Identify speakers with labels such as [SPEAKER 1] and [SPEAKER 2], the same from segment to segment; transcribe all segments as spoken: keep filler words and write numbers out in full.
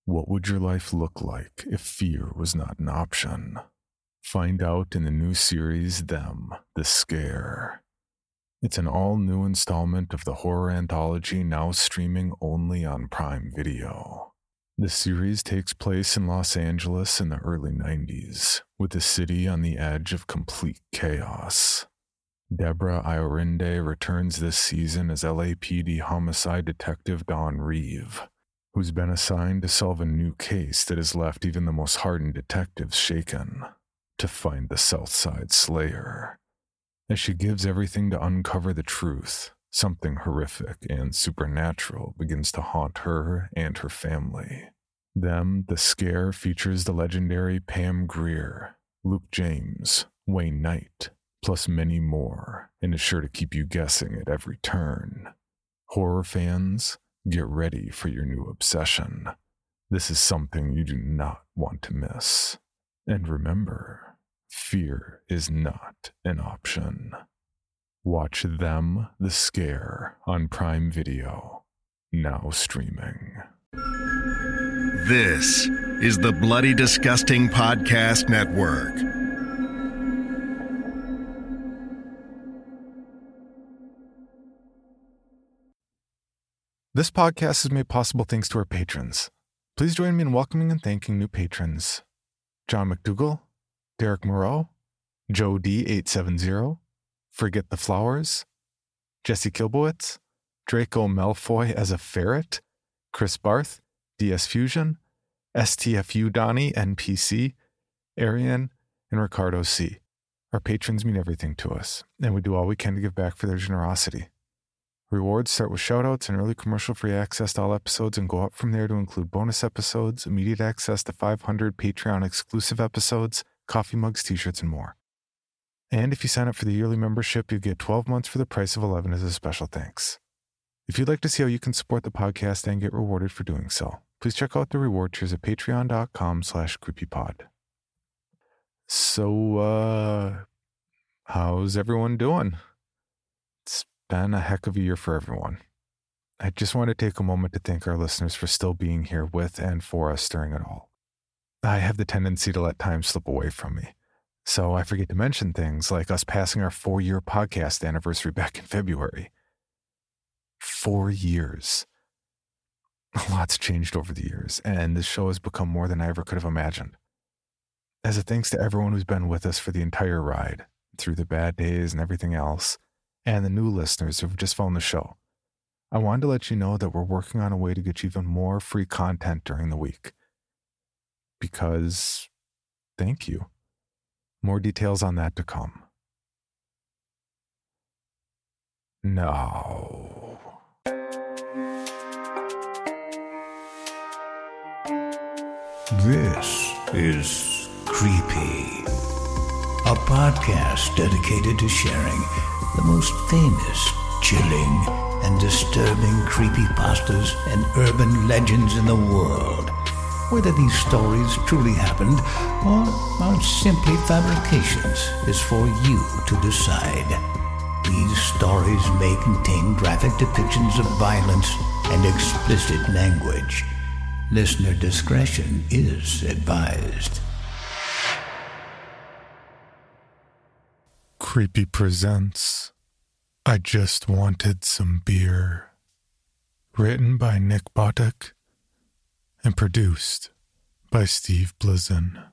[SPEAKER 1] What would your life look like if fear was not an option? Find out in the new series, Them, The Scare. It's an all-new installment of the horror anthology now streaming only on Prime Video. The series takes place in Los Angeles in the early nineties, with the city on the edge of complete chaos. Deborah Iorinde returns this season as L A P D homicide detective Dawn Reeve, who's been assigned to solve a new case that has left even the most hardened detectives shaken, to find the Southside Slayer. As she gives everything to uncover the truth, something horrific and supernatural begins to haunt her and her family. Them, The Scare features the legendary Pam Grier, Luke James, Wayne Knight, plus many more, and is sure to keep you guessing at every turn. Horror fans, get ready for your new obsession. This is something you do not want to miss. And remember, fear is not an option. Watch Them, The Scare on Prime Video, now streaming.
[SPEAKER 2] This is the Bloody Disgusting Podcast Network.
[SPEAKER 1] This podcast is made possible thanks to our patrons. Please join me in welcoming and thanking new patrons. John McDougall, Derek Moreau, Joe D eight seven zero, Forget the Flowers, Jesse Kilbowitz, Draco Malfoy as a Ferret, Chris Barth, D S Fusion, S T F U Donnie N P C, Arian, and Ricardo C. Our patrons mean everything to us, and we do all we can to give back for their generosity. Rewards start with shoutouts and early commercial-free access to all episodes and go up from there to include bonus episodes, immediate access to five hundred Patreon-exclusive episodes, coffee mugs, t-shirts, and more. And if you sign up for the yearly membership, you get twelve months for the price of eleven as a special thanks. If you'd like to see how you can support the podcast and get rewarded for doing so, please check out the reward tiers at patreon.com slash creepypod. So, uh, how's everyone doing? It's been a heck of a year for everyone. I just want to take a moment to thank our listeners for still being here with and for us during it all. I have the tendency to let time slip away from me, so I forget to mention things like us passing our four-year podcast anniversary back in February. Four years. A lot's changed over the years, and this show has become more than I ever could have imagined. As a thanks to everyone who's been with us for the entire ride, through the bad days and everything else, and the new listeners who've just found the show, I wanted to let you know that we're working on a way to get you even more free content during the week. Because, thank you. More details on that to come. No.
[SPEAKER 3] This is Creepy, a podcast dedicated to sharing the most famous, chilling, and disturbing creepypastas and urban legends in the world. Whether these stories truly happened or are simply fabrications is for you to decide. These stories may contain graphic depictions of violence and explicit language. Listener discretion is advised.
[SPEAKER 1] Creepy presents I Just Wanted Some Beer. Written by Nick Botic and produced by Steve Blizin.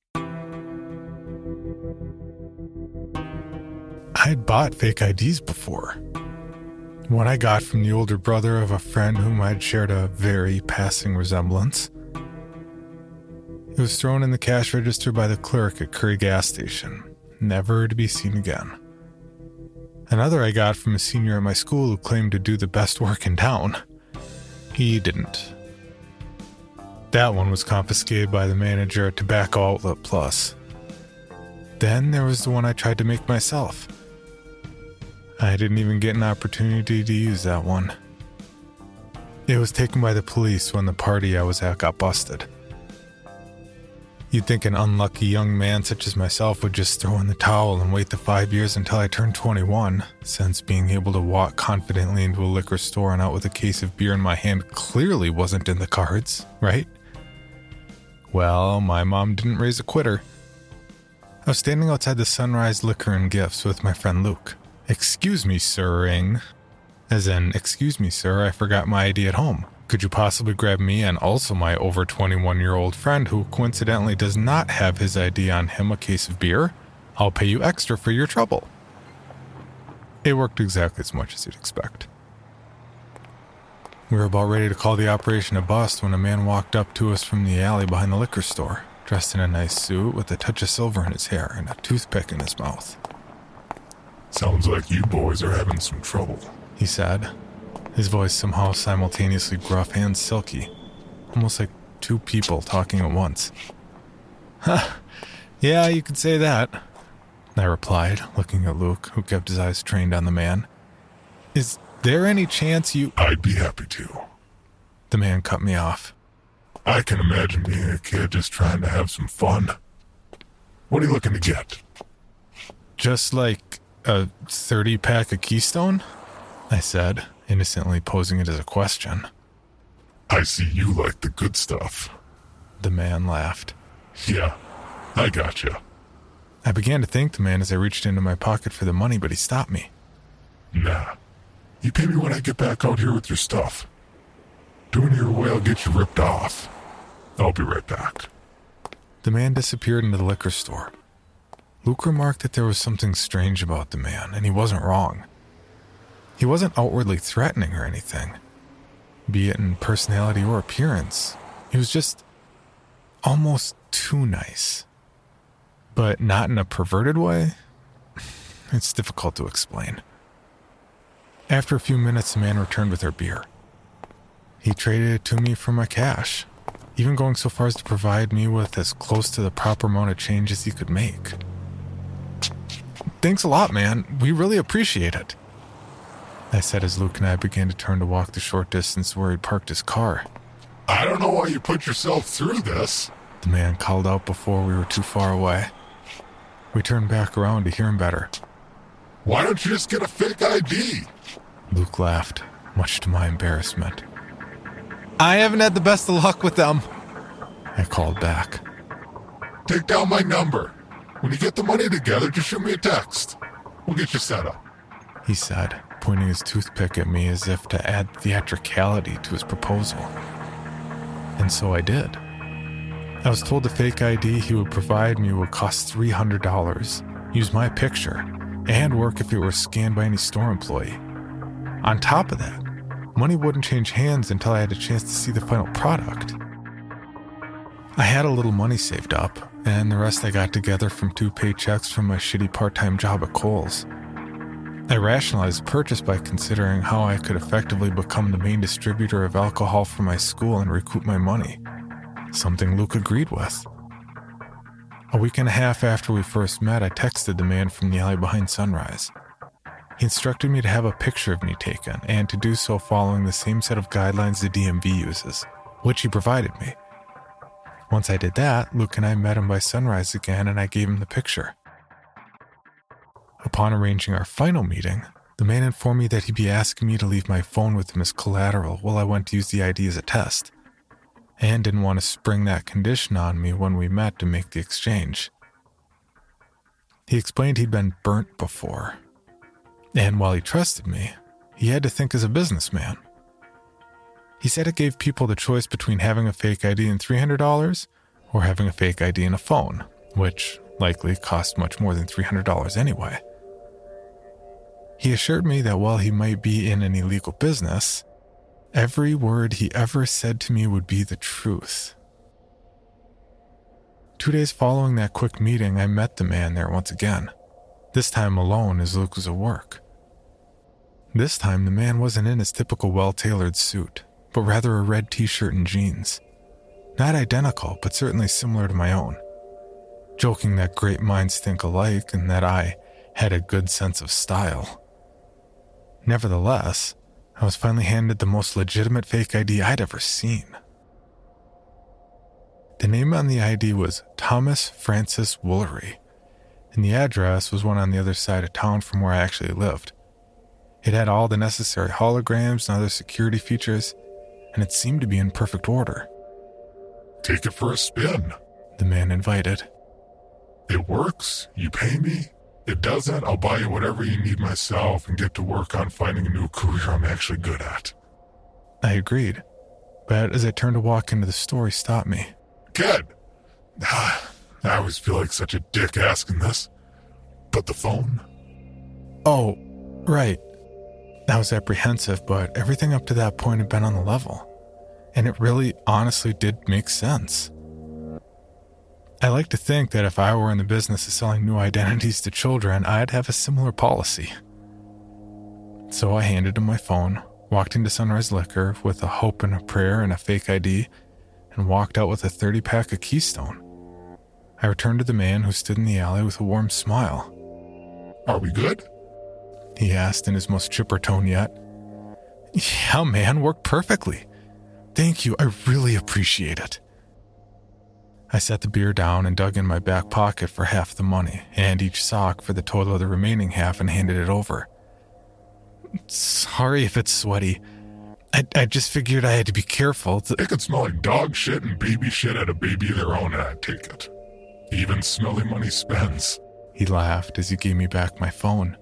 [SPEAKER 1] I had bought fake I Ds before. One I got from the older brother of a friend whom I'd shared a very passing resemblance. It was thrown in the cash register by the clerk at Curry gas station, never to be seen again. Another I got from a senior at my school who claimed to do the best work in town. He didn't. That one was confiscated by the manager at Tobacco Outlet Plus. Then there was the one I tried to make myself. I didn't even get an opportunity to use that one. It was taken by the police when the party I was at got busted. You'd think an unlucky young man such as myself would just throw in the towel and wait the five years until I turned twenty-one, since being able to walk confidently into a liquor store and out with a case of beer in my hand clearly wasn't in the cards, right? Well, my mom didn't raise a quitter. I was standing outside the Sunrise Liquor and Gifts with my friend Luke. Excuse me, sir-ing. As in, excuse me, sir, I forgot my I D at home. Could you possibly grab me and also my over twenty-one-year-old friend who coincidentally does not have his I D on him a case of beer? I'll pay you extra for your trouble. It worked exactly as much as you'd expect. We were about ready to call the operation a bust when a man walked up to us from the alley behind the liquor store, dressed in a nice suit with a touch of silver in his hair and a toothpick in his mouth.
[SPEAKER 4] Sounds like you boys are having some trouble,
[SPEAKER 1] he said, his voice somehow simultaneously gruff and silky, almost like two people talking at once. Huh, yeah, you could say that, I replied, looking at Luke, who kept his eyes trained on the man. Is there any chance you...
[SPEAKER 4] I'd be happy to.
[SPEAKER 1] The man cut me off.
[SPEAKER 4] I can imagine being a kid just trying to have some fun. What are you looking to get?
[SPEAKER 1] Just like a thirty-pack of Keystone? I said, innocently posing it as a question.
[SPEAKER 4] I see you like the good stuff.
[SPEAKER 1] The man laughed.
[SPEAKER 4] Yeah, I gotcha.
[SPEAKER 1] I began to thank the man as I reached into my pocket for the money, but he stopped me.
[SPEAKER 4] Nah, you pay me when I get back out here with your stuff. Doing your way, I'll get you ripped off. I'll be right back.
[SPEAKER 1] The man disappeared into the liquor store. Luke remarked that there was something strange about the man, and he wasn't wrong. He wasn't outwardly threatening or anything, be it in personality or appearance. He was just almost too nice. But not in a perverted way? It's difficult to explain. After a few minutes, the man returned with our beer. He traded it to me for my cash, even going so far as to provide me with as close to the proper amount of change as he could make. Thanks a lot, man. We really appreciate it, I said as Luke and I began to turn to walk the short distance where he'd parked his car.
[SPEAKER 4] I don't know why you put yourself through this,
[SPEAKER 1] the man called out before we were too far away. We turned back around to hear him better.
[SPEAKER 4] Why don't you just get a fake I D?
[SPEAKER 1] Luke laughed, much to my embarrassment. I haven't had the best of luck with them, I called back.
[SPEAKER 4] Take down my number. When you get the money together, just shoot me a text. We'll get you set up,
[SPEAKER 1] he said, pointing his toothpick at me as if to add theatricality to his proposal. And so I did. I was told the fake I D he would provide me would cost three hundred dollars, use my picture, and work if it were scanned by any store employee. On top of that, money wouldn't change hands until I had a chance to see the final product. I had a little money saved up, and the rest I got together from two paychecks from my shitty part-time job at Kohl's. I rationalized the purchase by considering how I could effectively become the main distributor of alcohol for my school and recoup my money, something Luke agreed with. A week and a half after we first met, I texted the man from the alley behind Sunrise. He instructed me to have a picture of me taken, and to do so following the same set of guidelines the D M V uses, which he provided me. Once I did that, Luke and I met him by Sunrise again, and I gave him the picture. Upon arranging our final meeting, the man informed me that he'd be asking me to leave my phone with him as collateral while I went to use the I D as a test, and didn't want to spring that condition on me when we met to make the exchange. He explained he'd been burnt before, and while he trusted me, he had to think as a businessman. He said it gave people the choice between having a fake I D and three hundred dollars or having a fake I D and a phone, which likely cost much more than three hundred dollars anyway. He assured me that while he might be in an illegal business, every word he ever said to me would be the truth. Two days following that quick meeting, I met the man there once again, this time alone as Luke was at work. This time, the man wasn't in his typical well-tailored suit, but rather a red t-shirt and jeans. Not identical, but certainly similar to my own. Joking that great minds think alike and that I had a good sense of style. Nevertheless, I was finally handed the most legitimate fake I D I'd ever seen. The name on the I D was Thomas Francis Woolery, and the address was one on the other side of town from where I actually lived. It had all the necessary holograms and other security features, and it seemed to be in perfect order.
[SPEAKER 4] take it for a spin.
[SPEAKER 1] The man invited.
[SPEAKER 4] It works. You pay me. It doesn't. I'll buy you whatever you need myself and get to work on finding a new career I'm actually good at.
[SPEAKER 1] I agreed, but as I turned to walk into the store, he stopped me.
[SPEAKER 4] Kid! I always feel like such a dick asking this. But the phone?
[SPEAKER 1] Oh, right. I was apprehensive, but everything up to that point had been on the level. And it really, honestly did make sense. I like to think that if I were in the business of selling new identities to children, I'd have a similar policy. So I handed him my phone, walked into Sunrise Liquor with a hope and a prayer and a fake I D, and walked out with a thirty-pack of Keystone. I returned to the man who stood in the alley with a warm smile.
[SPEAKER 4] Are we good?
[SPEAKER 1] He asked in his most chipper tone yet. Yeah, man, worked perfectly. Thank you, I really appreciate it. I set the beer down and dug in my back pocket for half the money, and each sock for the total of the remaining half, and handed it over. Sorry if it's sweaty. I, I just figured I had to be careful. To...
[SPEAKER 4] It could smell like dog shit and baby shit at a baby of their own, and I'd take it. Even smelly money spends.
[SPEAKER 1] He laughed as he gave me back my phone.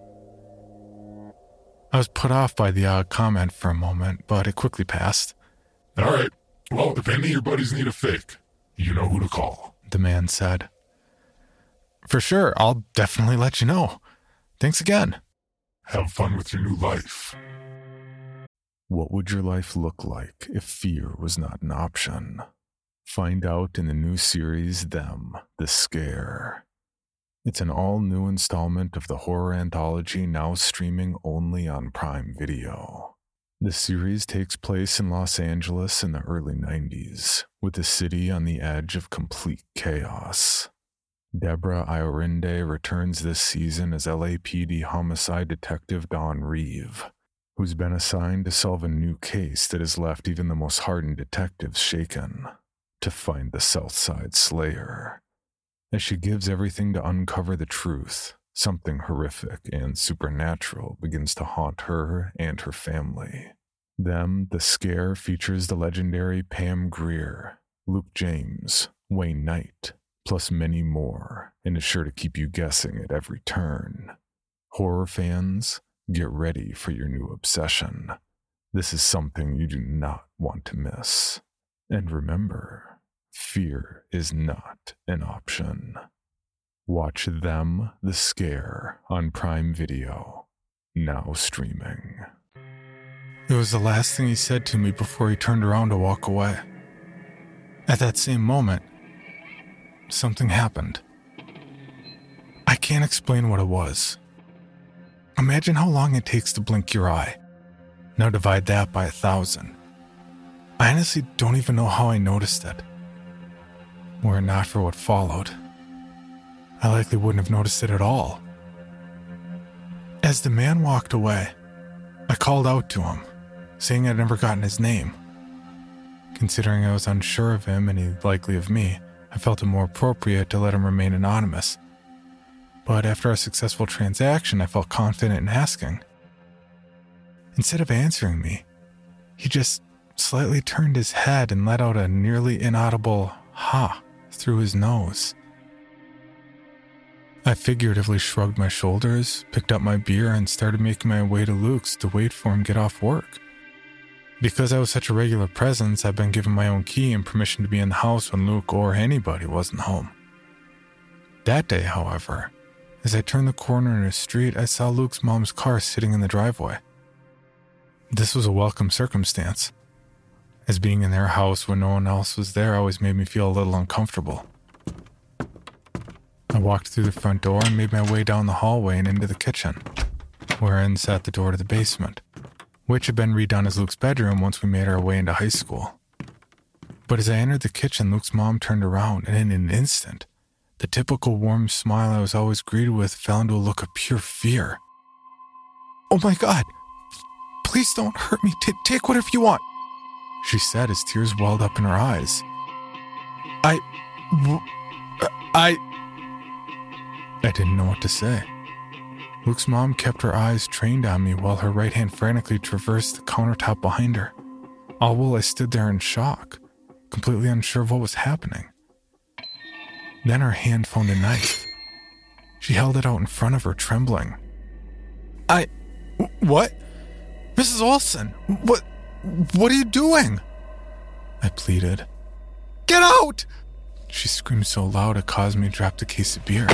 [SPEAKER 1] I was put off by the odd comment for a moment, but it quickly passed.
[SPEAKER 4] All right. Well, if any of your buddies need a fake, you know who to call,
[SPEAKER 1] the man said. For sure, I'll definitely let you know. Thanks again.
[SPEAKER 4] Have fun with your new life.
[SPEAKER 1] What would your life look like if fear was not an option? Find out in the new series, Them, The Scare. It's an all-new installment of the horror anthology now streaming only on Prime Video. The series takes place in Los Angeles in the early nineties, with the city on the edge of complete chaos. Deborah Iorinde returns this season as L A P D homicide detective Dawn Reeve, who's been assigned to solve a new case that has left even the most hardened detectives shaken, to find the Southside Slayer. As she gives everything to uncover the truth, something horrific and supernatural begins to haunt her and her family. Them, The Scare features the legendary Pam Grier, Luke James, Wayne Knight, plus many more, and is sure to keep you guessing at every turn. Horror fans, get ready for your new obsession. This is something you do not want to miss. And remember, fear is not an option. Watch Them, The Scare on Prime Video, now streaming. It was the last thing he said to me before he turned around to walk away. At that same moment, something happened. I can't explain what it was. Imagine how long it takes to blink your eye. Now divide that by a thousand. I honestly don't even know how I noticed it. Were it not for what followed, I likely wouldn't have noticed it at all. As the man walked away, I called out to him, saying I'd never gotten his name. Considering I was unsure of him and he likely of me, I felt it more appropriate to let him remain anonymous. But after our successful transaction, I felt confident in asking. Instead of answering me, he just slightly turned his head and let out a nearly inaudible ha through his nose. I figuratively shrugged my shoulders, picked up my beer, and started making my way to Luke's to wait for him to get off work. Because I was such a regular presence, I'd been given my own key and permission to be in the house when Luke or anybody wasn't home. That day, however, as I turned the corner in a street, I saw Luke's mom's car sitting in the driveway. This was a welcome circumstance, as being in their house when no one else was there always made me feel a little uncomfortable. I walked through the front door and made my way down the hallway and into the kitchen, wherein sat the door to the basement, which had been redone as Luke's bedroom once we made our way into high school. But as I entered the kitchen, Luke's mom turned around, and in an instant, the typical warm smile I was always greeted with fell into a look of pure fear. "Oh my God, please don't hurt me. T- take whatever you want," she said as tears welled up in her eyes. I... I... I didn't know what to say. Luke's mom kept her eyes trained on me while her right hand frantically traversed the countertop behind her, all while I stood there in shock, completely unsure of what was happening. Then her hand found a knife. She held it out in front of her, trembling. I... What? Missus Olson, what... What are you doing? I pleaded. Get out! She screamed so loud it caused me to drop the case of beer.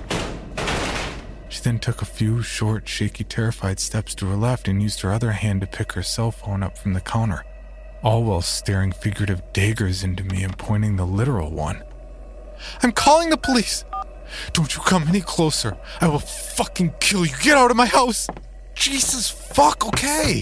[SPEAKER 1] She then took a few short, shaky, terrified steps to her left and used her other hand to pick her cell phone up from the counter, all while staring figurative daggers into me and pointing the literal one. I'm calling the police! Don't you come any closer. I will fucking kill you. Get out of my house! Jesus fuck, okay!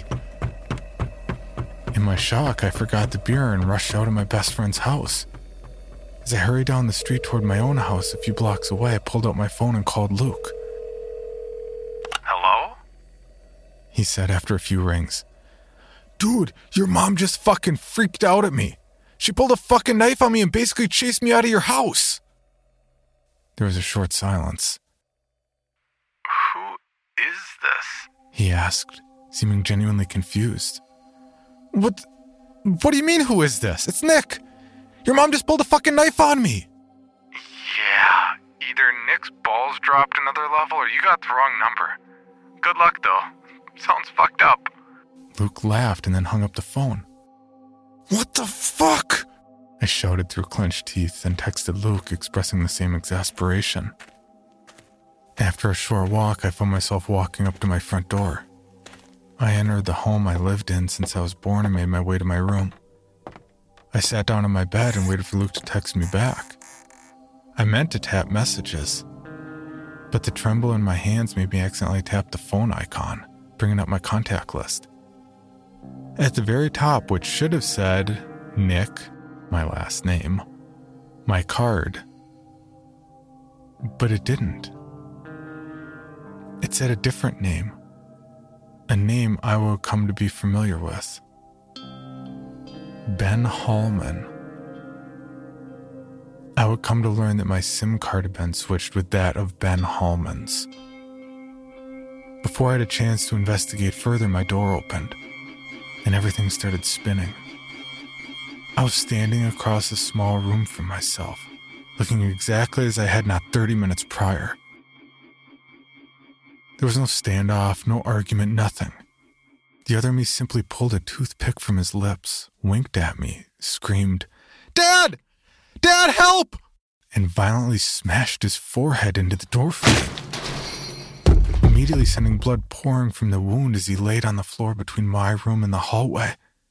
[SPEAKER 1] In my shock, I forgot the beer and rushed out of my best friend's house. As I hurried down the street toward my own house a few blocks away, I pulled out my phone and called Luke.
[SPEAKER 5] Hello?
[SPEAKER 1] He said after a few rings. Dude, your mom just fucking freaked out at me. She pulled a fucking knife on me and basically chased me out of your house. There was a short silence.
[SPEAKER 5] Who is this?
[SPEAKER 1] He asked, seeming genuinely confused. What? What do you mean, who is this? It's Nick. Your mom just pulled a fucking knife on me.
[SPEAKER 5] Yeah, either Nick's balls dropped another level or you got the wrong number. Good luck, though. Sounds fucked up.
[SPEAKER 1] Luke laughed and then hung up the phone. What the fuck? I shouted through clenched teeth and texted Luke, expressing the same exasperation. After a short walk, I found myself walking up to my front door. I entered the home I lived in since I was born and made my way to my room. I sat down on my bed and waited for Luke to text me back. I meant to tap messages, but the tremble in my hands made me accidentally tap the phone icon, bringing up my contact list. At the very top, which should have said Nick, my last name, my card. But it didn't. It said a different name. A name I would come to be familiar with. Ben Hallman. I would come to learn that my SIM card had been switched with that of Ben Hallman's. Before I had a chance to investigate further, my door opened, and everything started spinning. I was standing across a small room from myself, looking exactly as I had not thirty minutes prior. There was no standoff, no argument, nothing. The other me simply pulled a toothpick from his lips, winked at me, screamed, Dad! Dad, help! And violently smashed his forehead into the doorframe, immediately sending blood pouring from the wound as he laid on the floor between my room and the hallway.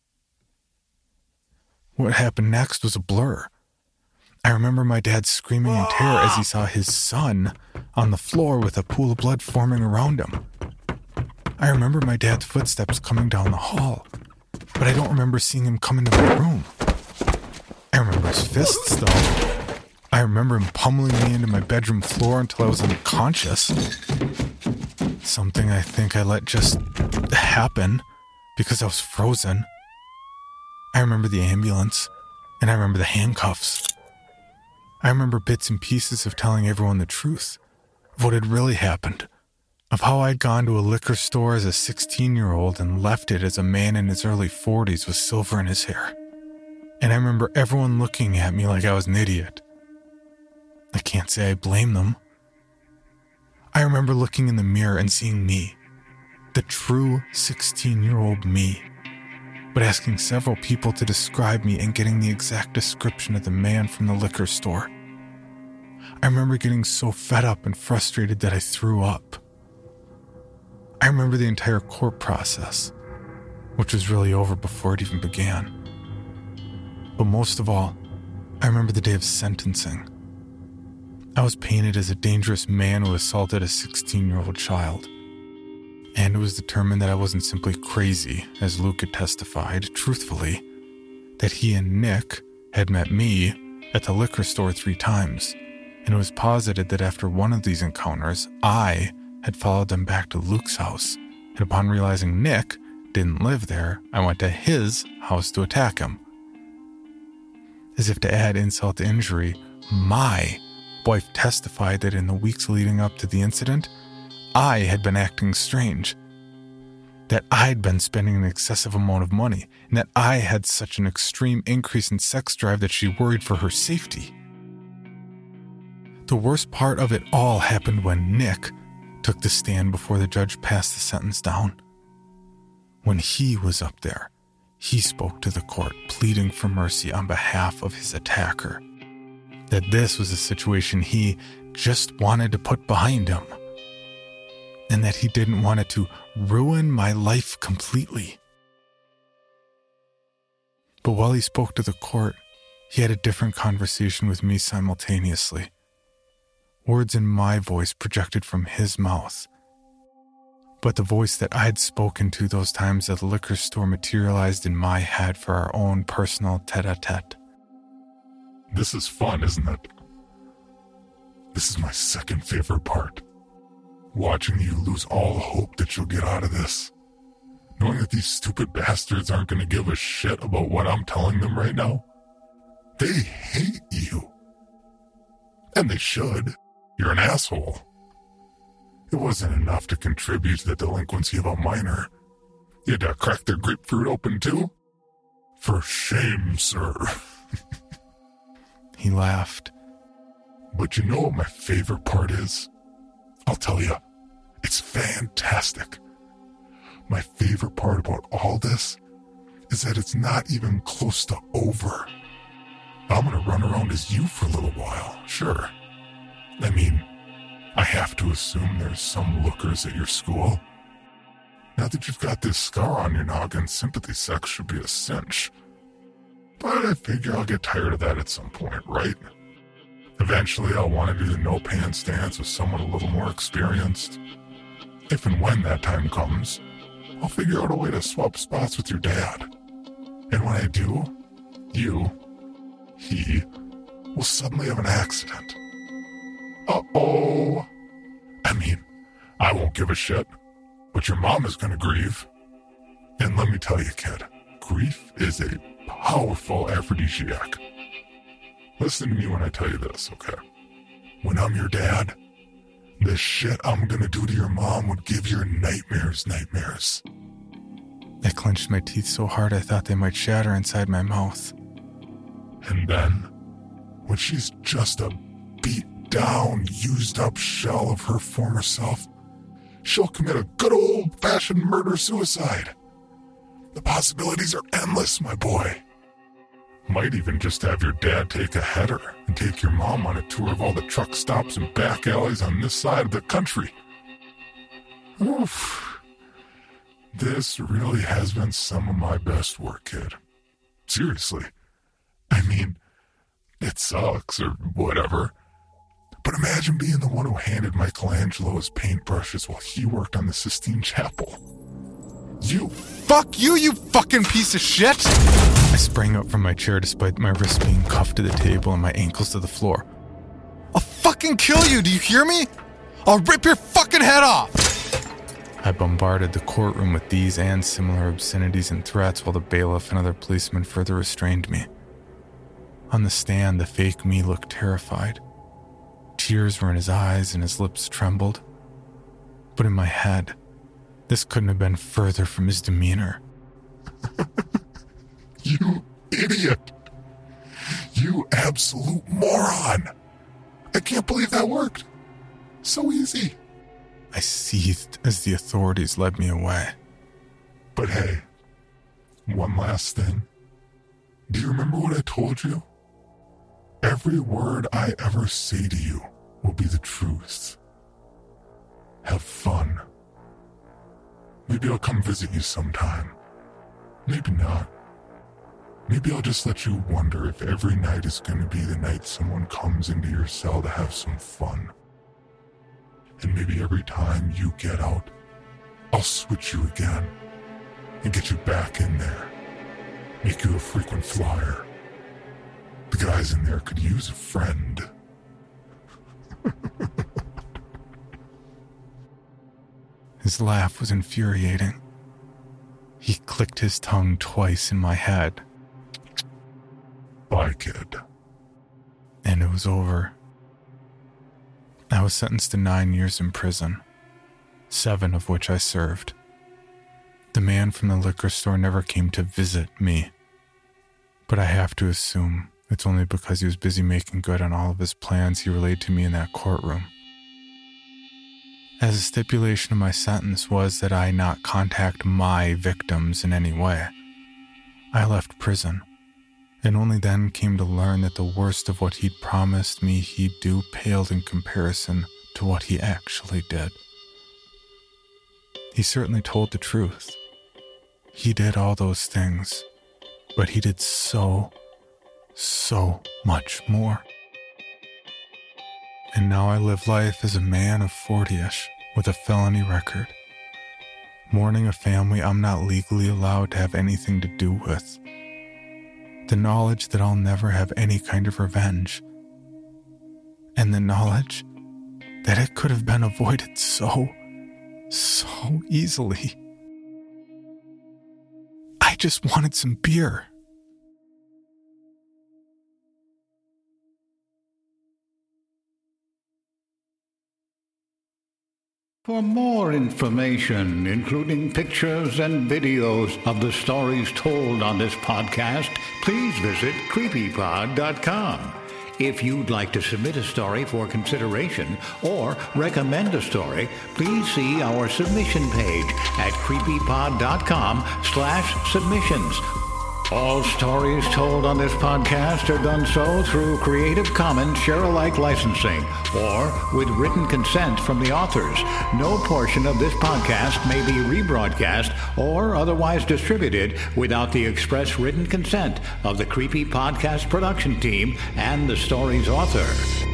[SPEAKER 1] What happened next was a blur. I remember my dad screaming in terror as he saw his son on the floor with a pool of blood forming around him. I remember my dad's footsteps coming down the hall, but I don't remember seeing him come into the room. I remember his fists, though. I remember him pummeling me into my bedroom floor until I was unconscious. Something I think I let just happen because I was frozen. I remember the ambulance, and I remember the handcuffs. I remember bits and pieces of telling everyone the truth, of what had really happened, of how I'd gone to a liquor store as a sixteen-year-old and left it as a man in his early forties with silver in his hair. And I remember everyone looking at me like I was an idiot. I can't say I blame them. I remember looking in the mirror and seeing me, the true sixteen-year-old me, but asking several people to describe me and getting the exact description of the man from the liquor store. I remember getting so fed up and frustrated that I threw up. I remember the entire court process, which was really over before it even began. But most of all, I remember the day of sentencing. I was painted as a dangerous man who assaulted a sixteen-year-old child. And it was determined that I wasn't simply crazy, as Luke had testified, truthfully, that he and Nick had met me at the liquor store three times, and it was posited that after one of these encounters, I had followed them back to Luke's house, and upon realizing Nick didn't live there, I went to his house to attack him. As if to add insult to injury, my wife testified that in the weeks leading up to the incident, I had been acting strange. that I'd been spending an excessive amount of money, and that I had such an extreme increase in sex drive that she worried for her safety. The worst part of it all happened when Nick took the stand before the judge passed the sentence down. When he was up there, he spoke to the court, pleading for mercy on behalf of his attacker. That this was a situation he just wanted to put behind him. And that he didn't want it to ruin my life completely. But while he spoke to the court, he had a different conversation with me simultaneously. Words in my voice projected from his mouth. But the voice that I'd spoken to those times at the liquor store materialized in my head for our own personal tete-a-tete.
[SPEAKER 4] This is fun, isn't it? This is my second favorite part. Watching you lose all the hope that you'll get out of this. Knowing that these stupid bastards aren't going to give a shit about what I'm telling them right now. They hate you. And they should. You're an asshole. It wasn't enough to contribute to the delinquency of a minor. You had to crack their grapefruit open too? For shame, sir.
[SPEAKER 1] He laughed.
[SPEAKER 4] But you know what my favorite part is? I'll tell you. It's fantastic. My favorite part about all this is that it's not even close to over. I'm gonna run around as you for a little while, sure. I mean, I have to assume there's some lookers at your school. Now that you've got this scar on your noggin, sympathy sex should be a cinch. But I figure I'll get tired of that at some point, right? Eventually I'll want to do the no pants dance with someone a little more experienced. If and when that time comes, I'll figure out a way to swap spots with your dad. And when I do, you, he, will suddenly have an accident. Uh-oh. I mean, I won't give a shit, but your mom is gonna grieve. And let me tell you, kid, grief is a powerful aphrodisiac. Listen to me when I tell you this, okay? When I'm your dad, the shit I'm gonna do to your mom would give your nightmares nightmares.
[SPEAKER 1] I clenched my teeth so hard I thought they might shatter inside my mouth.
[SPEAKER 4] And then, when she's just a beat-down, used-up shell of her former self, she'll commit a good old-fashioned murder-suicide. The possibilities are endless, my boy. Might even just have your dad take a header and take your mom on a tour of all the truck stops and back alleys on this side of the country. Oof. This really has been some of my best work, kid. Seriously. I mean, it sucks or whatever. But imagine being the one who handed Michelangelo his paintbrushes while he worked on the Sistine Chapel. You...
[SPEAKER 1] Fuck you, you fucking piece of shit! I sprang up from my chair despite my wrists being cuffed to the table and my ankles to the floor. I'll fucking kill you, do you hear me? I'll rip your fucking head off! I bombarded the courtroom with these and similar obscenities and threats while the bailiff and other policemen further restrained me. On the stand, the fake me looked terrified. Tears were in his eyes and his lips trembled. But in my head, this couldn't have been further from his demeanor.
[SPEAKER 4] You idiot! You absolute moron! I can't believe that worked. So easy.
[SPEAKER 1] I seethed as the authorities led me away.
[SPEAKER 4] But hey, one last thing. Do you remember what I told you? Every word I ever say to you will be the truth. Have fun. Maybe I'll come visit you sometime. Maybe not. Maybe I'll just let you wonder if every night is going to be the night someone comes into your cell to have some fun. And maybe every time you get out, I'll switch you again and get you back in there. Make you a frequent flyer. The guys in there could use a friend.
[SPEAKER 1] His laugh was infuriating. He clicked his tongue twice in my head.
[SPEAKER 4] Bye, kid.
[SPEAKER 1] And it was over. I was sentenced to nine years in prison, seven of which I served. The man from the liquor store never came to visit me. But I have to assume it's only because he was busy making good on all of his plans he relayed to me in that courtroom. As a stipulation of my sentence was that I not contact my victims in any way, I left prison, and only then came to learn that the worst of what he'd promised me he'd do paled in comparison to what he actually did. He certainly told the truth. He did all those things, but he did so, so much more. And now I live life as a man of forty-ish with a felony record, mourning a family I'm not legally allowed to have anything to do with. The knowledge that I'll never have any kind of revenge, and the knowledge that it could have been avoided so, so easily. I just wanted some beer.
[SPEAKER 3] For more information, including pictures and videos of the stories told on this podcast, please visit creepy pod dot com. If you'd like to submit a story for consideration or recommend a story, please see our submission page at creepy pod dot com slash submissions. All stories told on this podcast are done so through Creative Commons Share-alike licensing or with written consent from the authors. No portion of this podcast may be rebroadcast or otherwise distributed without the express written consent of the Creepy Podcast production team and the story's author.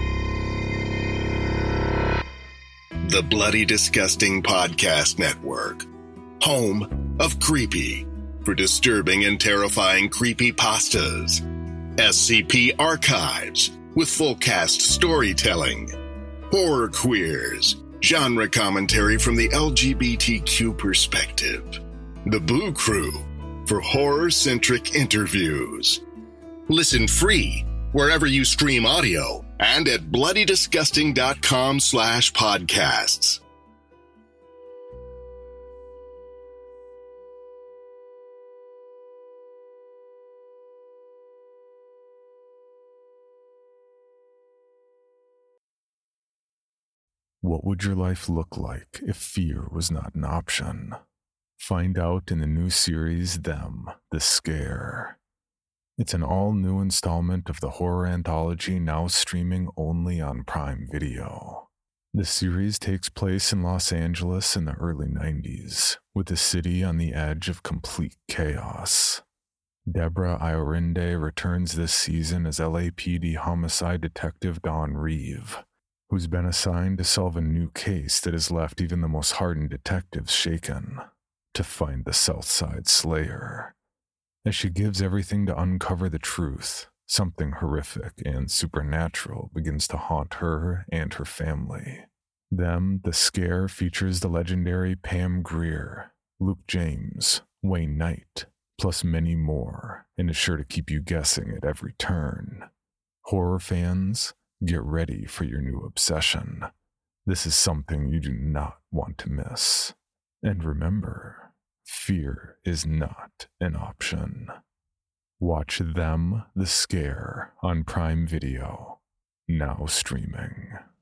[SPEAKER 2] The Bloody Disgusting Podcast Network, home of Creepy, for disturbing and terrifying creepypastas. S C P Archives, with full cast storytelling. Horror Queers, genre commentary from the L G B T Q perspective. The Boo Crew, for horror-centric interviews. Listen free wherever you stream audio and at bloody disgusting dot com slash podcasts.
[SPEAKER 1] What would your life look like if fear was not an option? Find out in the new series, Them, The Scare. It's an all-new installment of the horror anthology now streaming only on Prime Video. The series takes place in Los Angeles in the early nineties, with the city on the edge of complete chaos. Deborah Iorinde returns this season as L A P D homicide detective Dawn Reeve, who's been assigned to solve a new case that has left even the most hardened detectives shaken, to find the Southside Slayer. As she gives everything to uncover the truth, something horrific and supernatural begins to haunt her and her family. Them, The Scare features the legendary Pam Grier, Luke James, Wayne Knight, plus many more, and is sure to keep you guessing at every turn. Horror fans, get ready for your new obsession. This is something you do not want to miss. And remember, fear is not an option. Watch Them, The Scare on Prime Video, now streaming.